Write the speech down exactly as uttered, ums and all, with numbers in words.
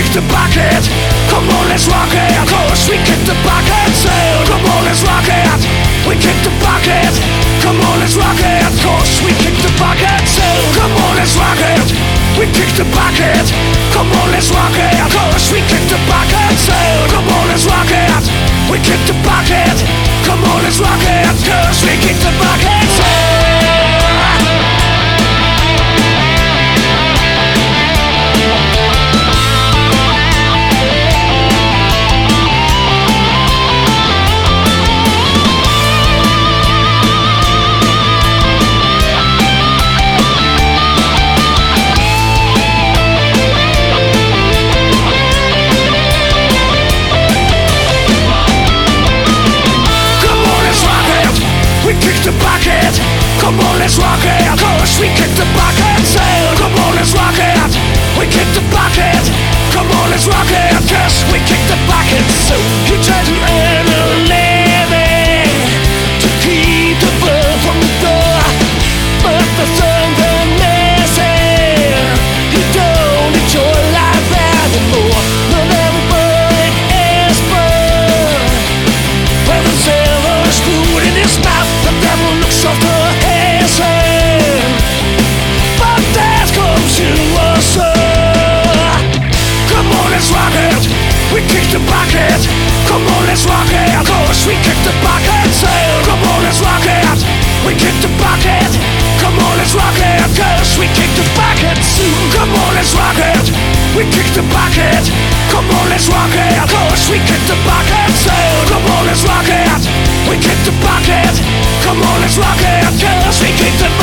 kick the bucket. Come on, let's rock it. Of course we kick the bucket. Sail. Come on, let's rock it. We kick the bucket. Come on, let's rock it. Of course we kick the bucket. Sail. Come on, let's rock it. We kick the bucket. Come on, let's rock it. Of course we kick the bucket. Sail. Come on, let's rock it. We kick the bucket. Come on, let's rock it. Of course we kick the bucket. Sail. Come on, let's rock it. Of course we kick the bucket. Sail. Come on, let's rock it. We kick the bucket. Come on, let's rock it. Of course we kick the bucket. So you try to earn a living to keep the bird from the door, but the thunder missing. You don't enjoy life anymore. Not everybody is born with a silver spoon in his mouth. The devil looks after. We kick the bucket. Come on, let's rock it. Of course we kick the bucket. Sail. Come on, let's rock it. We kick the bucket. Come on, let's rock it. Of course we kick the bucket. Soon. Come on, let's rock it. We kick the bucket. Come on, let's rock it. Of course we kick the bucket. Sail. Come on, let's rock it. We kick the bucket. Come on, let's rock it. Of course we kick the bucket.